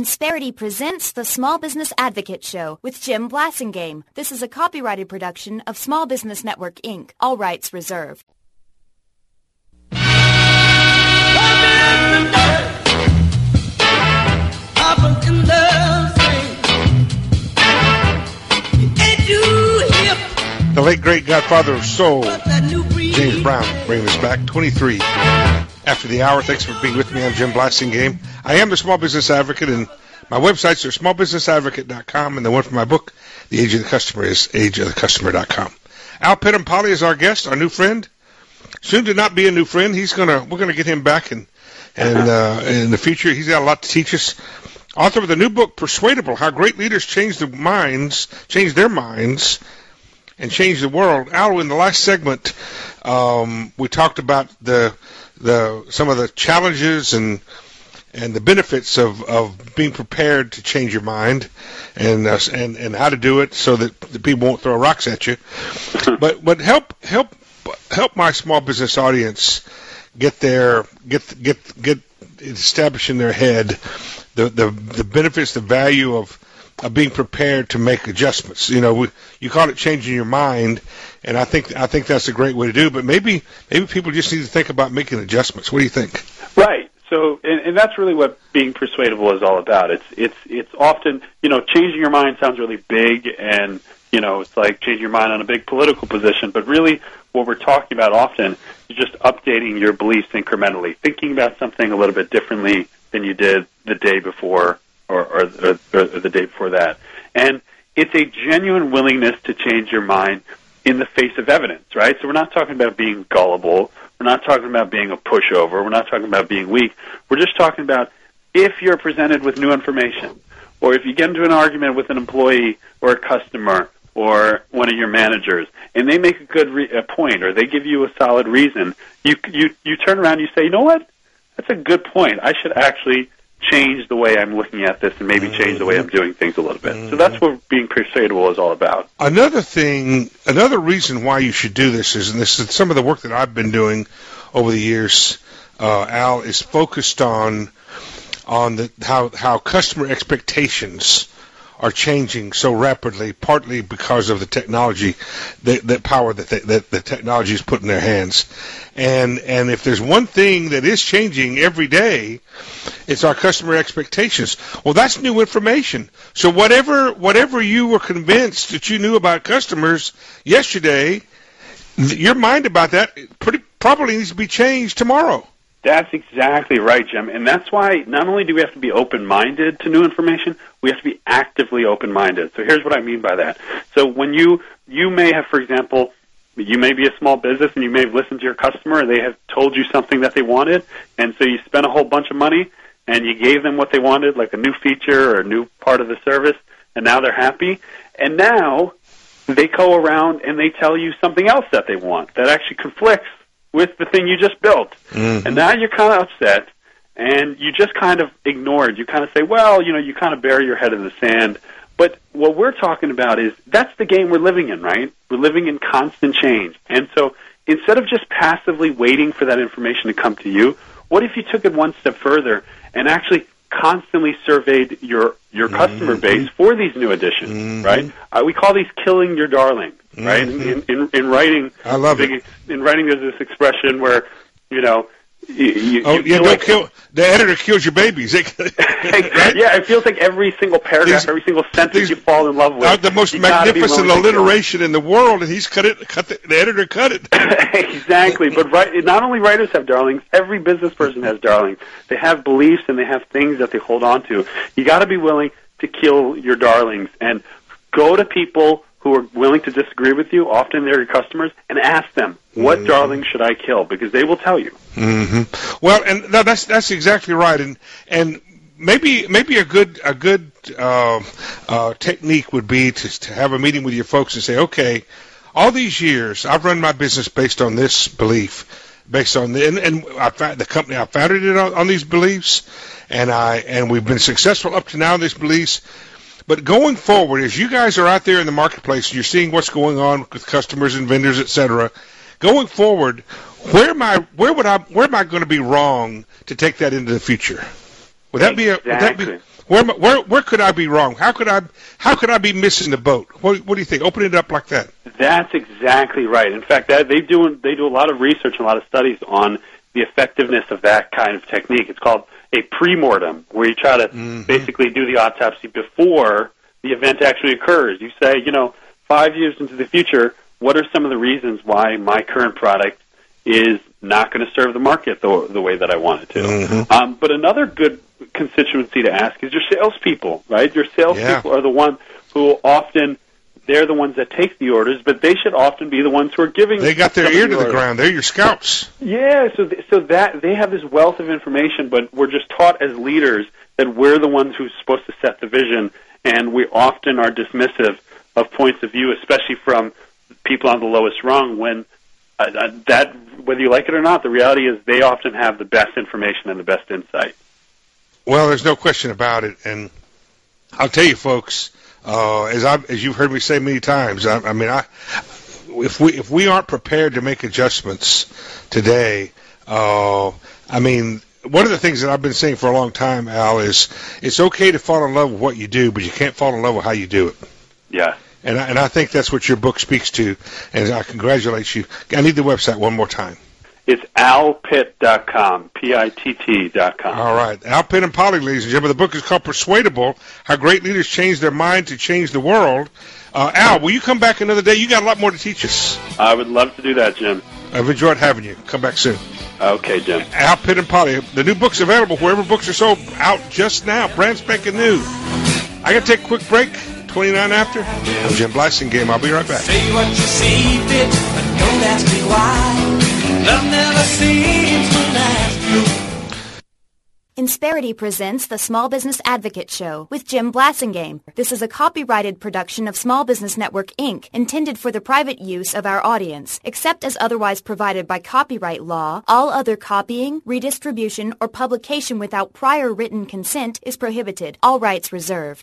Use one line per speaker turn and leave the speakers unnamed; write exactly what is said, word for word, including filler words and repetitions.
Insperity presents the Small Business Advocate Show with Jim Blasingame. This is a copyrighted production of Small Business Network, Incorporated. All rights reserved.
The late great godfather of soul, James Brown, bringing us back twenty-three after the hour. Thanks for being with me. I'm Jim Blasingame. I am the Small Business Advocate, and my websites are small business advocate dot com, and the one for my book, The Age of the Customer, is age of the customer dot com. Al Pittampolli is our guest, our new friend. Soon to not be a new friend. He's gonna we're gonna get him back and and uh, in the future. He's got a lot to teach us. Author of the new book, Persuadable: How Great Leaders Change Their Minds, Change Their Minds, and Change the World. Al, in the last segment, um, we talked about the the some of the challenges and and the benefits of, of being prepared to change your mind, and uh, and and how to do it so that the people won't throw rocks at you. But but help help help my small business audience get their get get get established in their head the the, the benefits, the value of. of being prepared to make adjustments. You know, we, you call it changing your mind, and I think I think that's a great way to do it. But maybe maybe people just need to think about making adjustments. What do you think?
Right. So, and, and that's really what being persuadable is all about. It's it's it's often, you know, changing your mind sounds really big, and you know, it's like changing your mind on a big political position. But really, what we're talking about often is just updating your beliefs incrementally, thinking about something a little bit differently than you did the day before. Or, or, or, or the day before that. And it's a genuine willingness to change your mind in the face of evidence, right? So we're not talking about being gullible. We're not talking about being a pushover. We're not talking about being weak. We're just talking about if you're presented with new information, or if you get into an argument with an employee or a customer or one of your managers, and they make a good re- a point, or they give you a solid reason, you, you, you turn around and you say, you know what? That's a good point. I should actually change the way I'm looking at this and maybe change the way I'm doing things a little bit. So that's what being persuadable is all about.
Another thing, another reason why you should do this is, and this is some of the work that I've been doing over the years, uh, Al, is focused on on the, how how customer expectations are changing so rapidly, partly because of the technology, the, the power that, they, that the technology is put in their hands. And and if there's one thing that is changing every day, it's our customer expectations. Well, that's new information. So whatever whatever you were convinced that you knew about customers yesterday, your mind about that pretty probably needs to be changed tomorrow.
That's exactly right, Jim. And that's why not only do we have to be open-minded to new information, we have to be actively open-minded. So here's what I mean by that. So when you you may have, for example, you may be a small business and you may have listened to your customer and they have told you something that they wanted, and so you spent a whole bunch of money and you gave them what they wanted, like a new feature or a new part of the service, and now they're happy. And now they go around and they tell you something else that they want that actually conflicts with the thing you just built. Mm-hmm. And now you're kind of upset, and you just kind of ignore it. You kind of say, well, you know, you kind of bury your head in the sand. But what we're talking about is that's the game we're living in, right? We're living in constant change. And so instead of just passively waiting for that information to come to you, what if you took it one step further and actually constantly surveyed your your mm-hmm. customer base for these new additions, mm-hmm. right? Uh, we call these killing your darling, mm-hmm. right? In, in, in writing,
I love it.
In writing, there's this expression where, you know, you, you,
oh,
you
yeah, don't
like,
kill, the editor kills your babies. Right?
Yeah, it feels like every single paragraph, these, every single sentence you fall in love with.
Uh, the most magnificent alliteration in the world, and he's cut it. Cut the, the editor cut it.
Exactly, but right, not only writers have darlings, every business person has darlings. They have beliefs and they have things that they hold on to. You got to be willing to kill your darlings and go to people who are willing to disagree with you, often they're your customers, and ask them, what mm-hmm. darling should I kill? Because they will tell you.
Mm-hmm. Well, and no, that's that's exactly right. And and maybe maybe a good a good uh, uh, technique would be to, to have a meeting with your folks and say, okay, all these years I've run my business based on this belief, based on the and, and I, the company I founded it on, on these beliefs, and I and we've been successful up to now in these beliefs. But going forward, as you guys are out there in the marketplace and you're seeing what's going on with customers and vendors, et cetera, going forward, where am I? Where would I? Where am I going to be wrong to take that into the future? Would that
exactly.
be a? Would that be? Where, where where could I be wrong? How could I how could I be missing the boat? What, what do you think? Open it up like that.
That's exactly right. In fact, that they do they do a lot of research and a lot of studies on the effectiveness of that kind of technique. It's called a pre-mortem, where you try to mm-hmm. basically do the autopsy before the event actually occurs. You say, you know, five years into the future, what are some of the reasons why my current product is not going to serve the market the, the way that I want it to? Mm-hmm. Um, but another good constituency to ask is your salespeople, right? Your salespeople yeah. are the ones who often, they're the ones that take the orders, but they should often be the ones who are giving.
They got their ear to the ground. They're your scouts.
Yeah, so th- so that they have this wealth of information, but we're just taught as leaders that we're the ones who's supposed to set the vision, and we often are dismissive of points of view, especially from people on the lowest rung, when uh, that, whether you like it or not, the reality is they often have the best information and the best insight.
Well, there's no question about it, and I'll tell you, folks, uh, as I as you've heard me say many times, I, I mean, I if we if we aren't prepared to make adjustments today, uh, I mean, one of the things that I've been saying for a long time, Al, is it's okay to fall in love with what you do, but you can't fall in love with how you do it.
Yeah.
And I, and I think that's what your book speaks to, and I congratulate you. I need the website one more time.
It's al pitt dot com, P I T T dot com.
All right. Al Pitt and Polly, ladies and gentlemen. The book is called Persuadable, How Great Leaders Change Their Mind to Change the World. Uh, Al, will you come back another day? You got a lot more to teach us.
I would love to do that, Jim.
I've enjoyed having you. Come back soon.
Okay, Jim.
Al Pitt and Polly. The new book's available wherever books are sold, out just now, brand spanking new. I got to take a quick break. twenty-nine after. I'm Jim Blasingame. I'll be right back.
Say what you see fit, but don't ask me why. Love never seems to last you.
Insperity presents the Small Business Advocate Show with Jim Blasingame. This is a copyrighted production of Small Business Network, Incorporated, intended for the private use of our audience. Except as otherwise provided by copyright law, all other copying, redistribution, or publication without prior written consent is prohibited. All rights reserved.